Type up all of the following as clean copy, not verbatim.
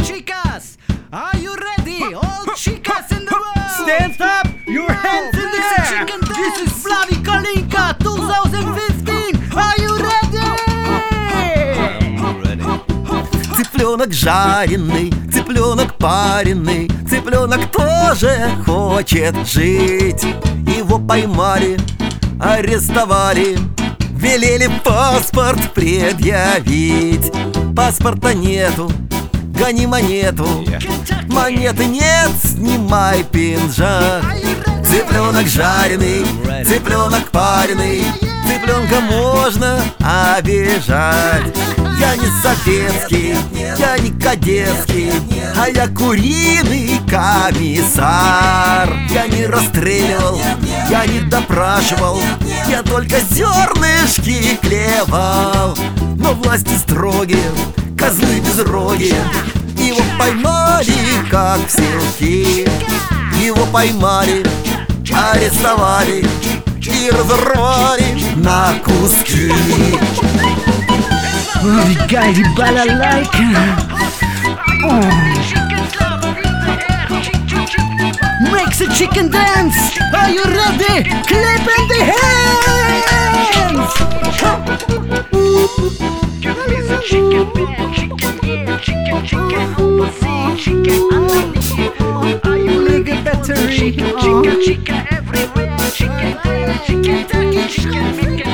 Chicas, are you ready? All chicas in the world! Stand up! Your hands in the air! Chicken This is Vladi Kalinka 2015! Are you ready? Цыпленок жареный, цыпленок пареный, цыпленок тоже хочет жить. Его поймали, арестовали, велели паспорт предъявить. Паспорта нету, гони монету, монеты нет, снимай пинжак. Цыпленок жареный, цыпленок пареный, цыпленка можно обижать. Я не советский, я не кадетский, а я куриный комиссар. Я не расстреливал, я не допрашивал, я только зернышки клевал. Но власти строгие, козлы безрогие, его поймали, как в селки. Его поймали, арестовали и разорвали на куски. Гайди балалайка. Make the chicken dance! Are you ready? Clap in the hands! Give me the chicken band, chicken here, chicken, pussy, chicken underneath. Are you Make a battery. chicken everywhere, chicken there, chicken turkey, chicken chicken,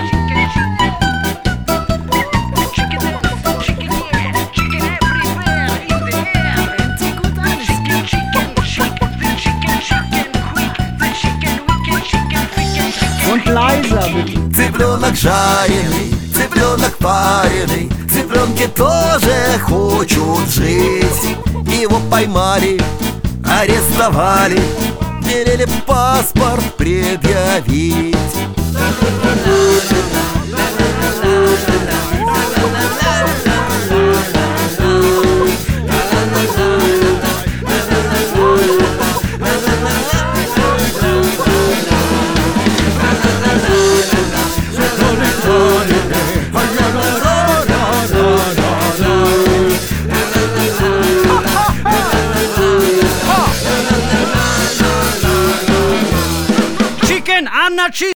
chicken there, chicken here, chicken everywhere in the air. Chicken, quick, the chicken wicked, chicken chicken. Und leiser bitte. Цыпленок жареный, цыпленок пареный, цыпленки тоже хочут жить. Его поймали, арестовали, велели паспорт предъявить. Chicken, I'm not cheese.